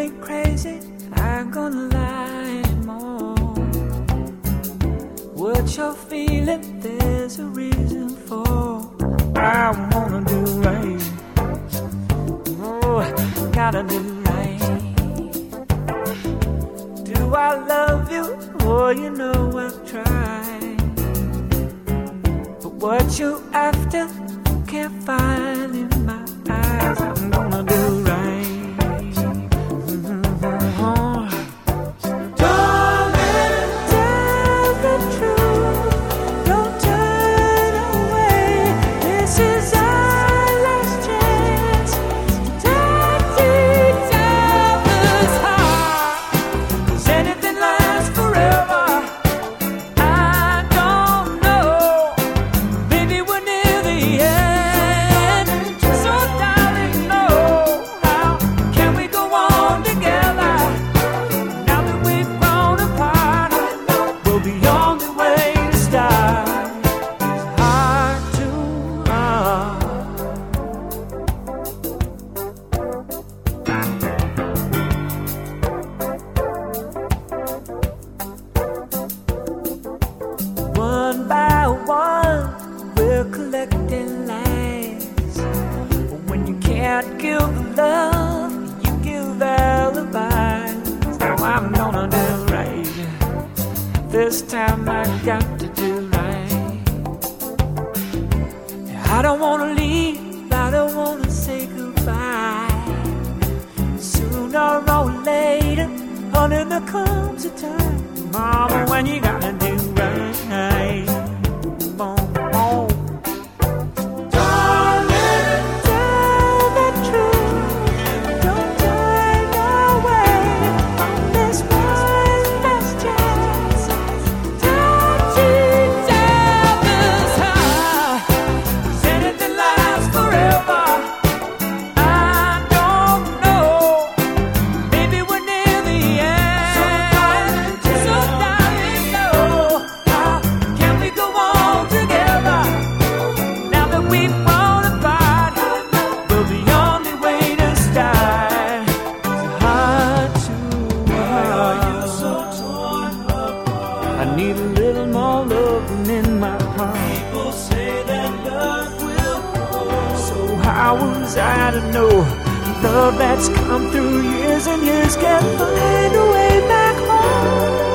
ain't crazy, I'm gonna lie more. What you're feeling, there's a reason for. I wanna do right. Oh, gotta do right. Do I love you? Oh, you know I've tried. But what you after, can't find in my eyes. I'm gonna do right. One by one, we're collecting lies. When you can't give love, you give alibis. Now I'm gonna do right. This time I got to do right. I don't wanna leave, I don't wanna say goodbye. Sooner or later, honey, there comes a time, mama, when you gotta do right. Boom, boom. Darling, tell the truth. Don't turn away from this one last chance. Touching devil's heart. Does anything last forever? I don't know. Maybe we're near the end. So darling, know. How can we go on together? Now that we've fallen apart, well, the only way to start is heart to heart. So torn apart. I need a little more loving in my heart. People say that love will grow. So how was I to know love that's come through years and years can find a way back home?